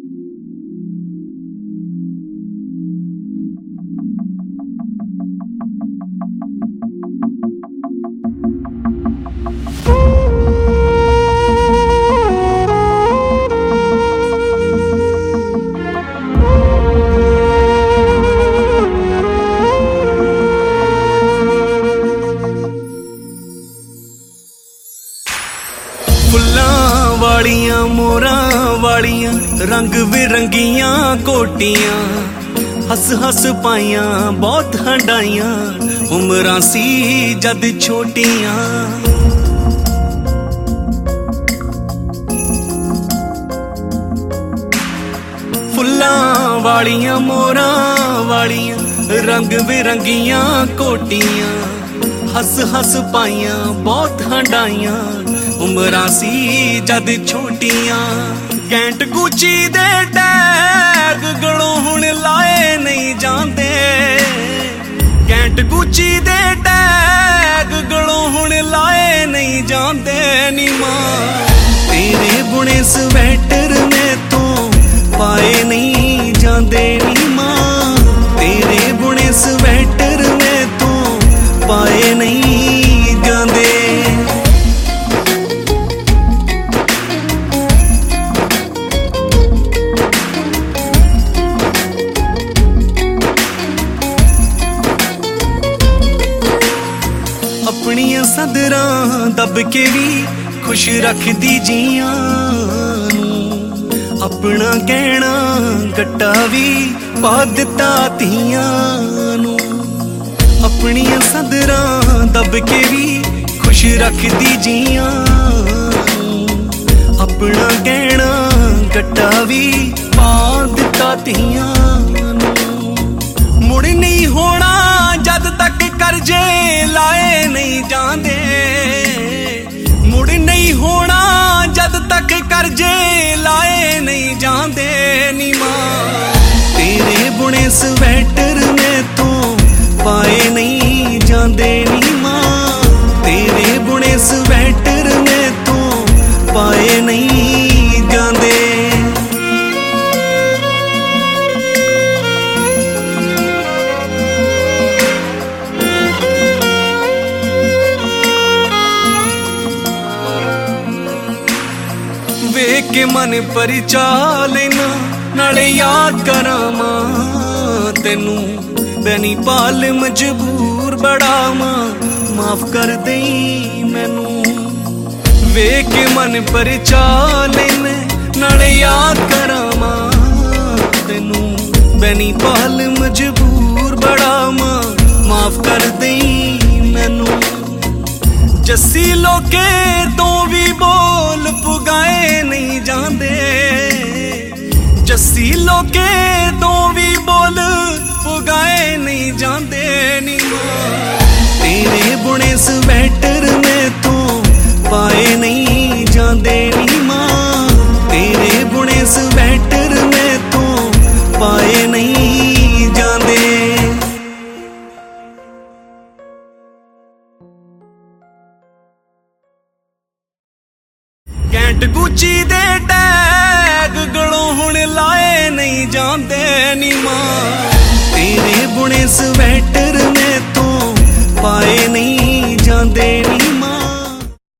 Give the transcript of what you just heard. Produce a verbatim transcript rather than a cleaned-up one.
फुल्लां वालियां मोरां वालियां रंग बिरंगियां कोटियां हस हस पाइयां बहुत हंडाइयां उमरां सी जद छोटियां। फुल्लां वालियां मोरां वालियां रंग बिरंगियां कोटियां हस हस पाइयां बहुत हंडाइयां उमरां सी जद छोटियां। कैंट गुची दे टैग गलों हुण लाए नहीं जांदे, कैंट गुची दे टैग गलों हुण लाए नहीं जांदे। नी मां तेरे बुने स्वेटर में तो पाए नहीं जांदे। नी मां तेरे बुने स्वेटर में तो पाए नहीं जांदे। अपनियां सदरां दब के भी खुश रखदी जियां नूं, अपना गहना गट्टा भी पा दिता तियां नूं। अपनियां सदरां दब के भी खुश रखदी जियां नूं, अपना गहना गट्टा भी पा दिता तियां नूं। मुड़ नहीं होना जद तक करजे लाए नहीं जांदे, मुड़ नहीं होना जद तक करजे लाए नहीं जांदे। नी मां तेरे बुने स्वेटर में तो पाए नहीं जांदे। नी मां तेरे बुने स्वेटर में तो पाए नहीं जांदे। वेख के मन परिचा लेना नाले याद करा मां तेनू। बैनी पाल मजबूर बड़ा मां माफ कर दई मैनू। वेख के मन परिचा लेना नाले याद करा मां तेनू। बैनी पाल मजबूर बड़ा मां माफ कर दई मैनू। जस्सी लोके तो भी बोल पुगाए नहीं जांदे, जस्सी लोके तो भी बोल पुगाए नहीं जांदे। नी मां तेरे बुने स्वेटर में तो पाए नहीं जांदे। नी मां तेरे बुने स्वेटर में तो पाए नहीं जांदे। कैंट गुची दे टैग गलों हुण लाए नहीं जांदे। नी मां तेरे बुने स्वेटर